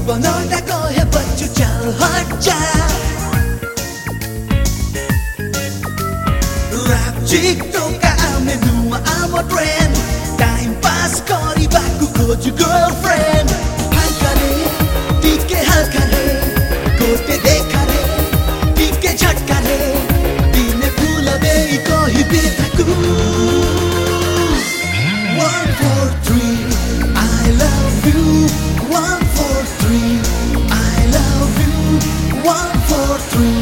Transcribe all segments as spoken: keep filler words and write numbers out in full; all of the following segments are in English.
बनौटा कहे बच्चू चल हट जा Rap TikTok आउने नुवा आम ट्रेन्ड टाइम पास गरी बाकु खोजु गर्लफ्रेन्ड हालकाले टिके हालकाले कोटे देखाले टिके झट्काले दिने फुलबे कहि बेताकु One four three I love you One four three I love you One four three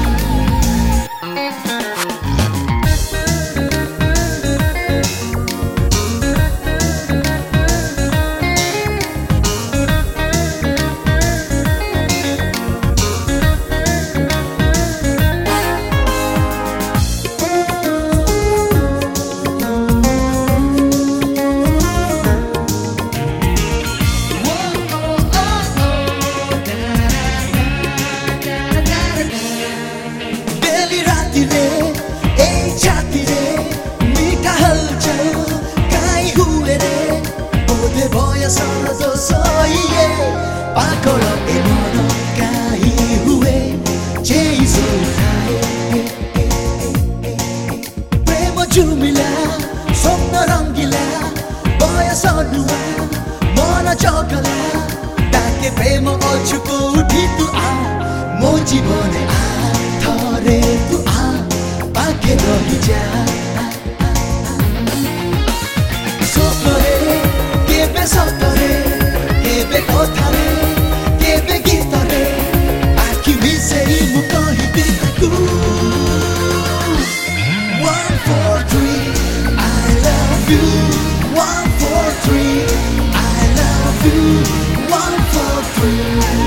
Solo soy Paco lo que mono caí हुए जेसो खाए प्रेम जुमिला स्वप्न रंगिला बयस अनुवा मन चकला ताके प्रेम अछुको उठी तु आ मो जीवने आ थरे तु आ पाके रहि जा स्वप्नरे केबे सतरे केबे कथारे केबे गीतरे आखि मिसेई मु कहि दिनु One four three I love you One four three I love you One four three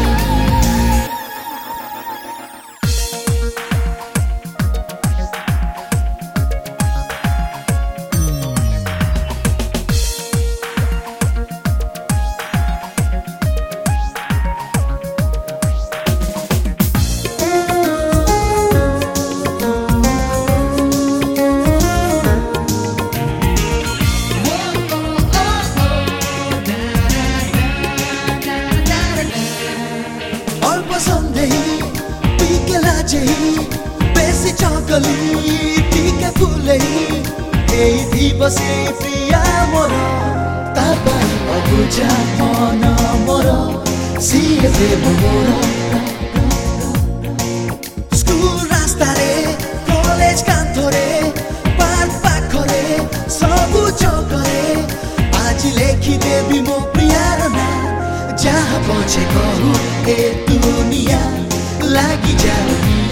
बेसी चकली टिके फुलै केही दिवसे प्रिया मोर तपाईँ अबुझा मन मोर सिए देव मोर स्कुल रास्तारे कलेज कान्थोरे पार्क पाखरे सबु चौकरे आज लेखिदेवी मो प्रियार नाम जहाँ पछे कहु ए दुनिया लागि जाऊ